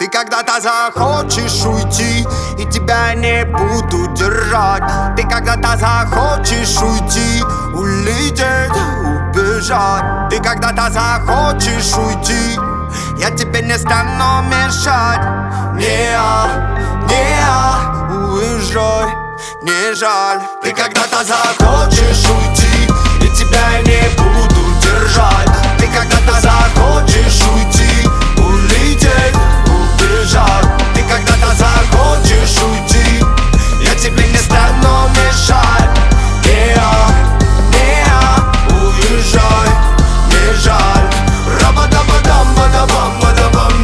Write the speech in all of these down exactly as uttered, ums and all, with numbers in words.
Ты когда-то захочешь уйти, и тебя не буду держать. Ты когда-то захочешь уйти, улететь, убежать. Ты когда-то захочешь уйти, я тебе не стану мешать. Не, не, уезжай, не жаль. Ты когда-то захочешь уйти, и тебя не буду держать. Ты когда-то захочешь уйти, улететь, убежать. Ты когда-то захочешь уйти, я тебе не стану мешать. Не, не, уезжай, не жаль. Раба-даба-дам-ба-да-бам-ба-да-бам,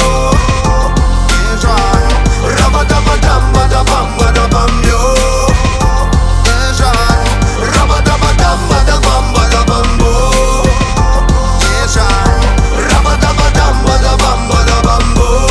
не жаль. Раба-даба-дам-ба-да-бам-ба-да-бам, не жаль. Раба-даба-дам-ба-да-бам-ба-да-бам, не жаль. Раба-даба-дам-ба-да-бам-ба-да-бам,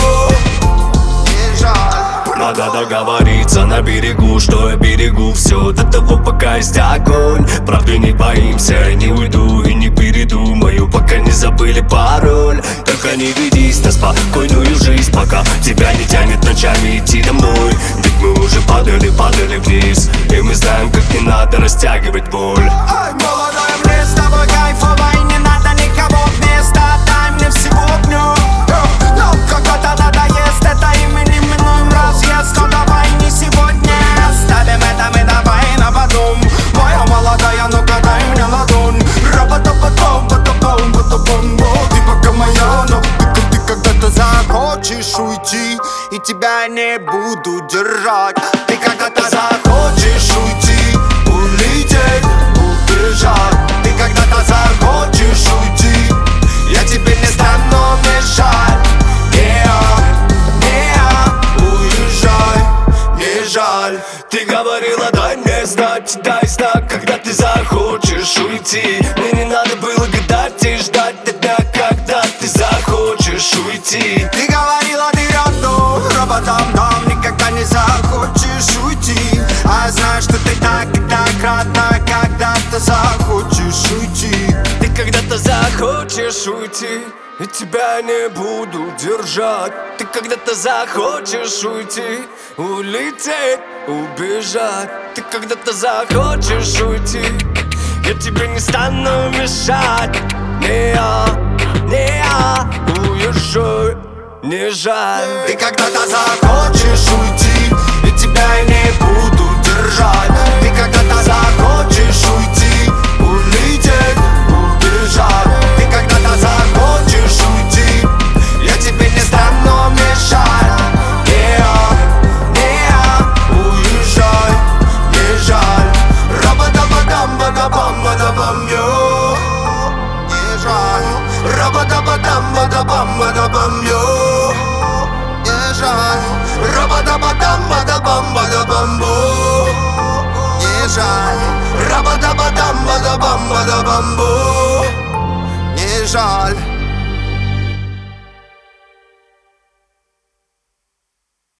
не жаль. Надо договориться на берегу, что я берегу все до того, пока есть огонь. Правды не боимся, не уйду и не передумаю, пока не забыли пароль. Только не ведись на спокойную жизнь, пока тебя не тянет ночами идти домой. Ведь мы уже падали, падали вниз, и мы знаем, как не надо растягивать боль. Ай, молодая, мне с тобой кайфово, и не надо никого вместо. Дай мне всего дню. Но когда-то надоест это, и мы неминуем разъезд. Но давай не сегодня, оставим это мы давай на потом. Моя молодая, ну-ка дай мне ладонь. Раба-даба-дам, ба-да-бам, ба-да-бам. Ты пока моя, но ты, ты когда-то захочешь уйти, и тебя не буду держать. Ты когда-то захочешь уйти, улететь, убежать. Ты когда-то захочешь уйти, я тебе не стану мешать. Не, не, уезжай, не жаль. Ты говорила, дай мне знать, дай знак, когда ты захочешь уйти. Мне не надо было гадать и ждать до дня, когда ты захочешь уйти. Ты говорила, ты рядом, роботам-дам, никогда не захочешь уйти. А знаешь, что ты так и так родна, когда ты захочешь уйти. Ты когда-то захочешь уйти, и тебя не буду держать. Ты когда-то захочешь уйти, улететь, убежать. Ты когда-то захочешь уйти, я тебе не стану мешать. Не я, не я, уезжай, не жаль. Ты когда-то захочешь уйти, и тебя не буду держать. Ты когда-то захочешь уйти, улететь, убежать. Ты когда-то захочешь уйти, я тебе не стану мешать. Не, не, уезжай, не жаль. Раба-даба-дам-ба-да-бам-ба-да-бам, не жаль. Раба-даба-дам-ба-да-бам-ба-да-бам, не жаль. Раба-даба-дам-ба-да-бам-ба-да-бам, не жаль. Раба-даба-дам-ба-да-бам-ба-да-бам, не жаль.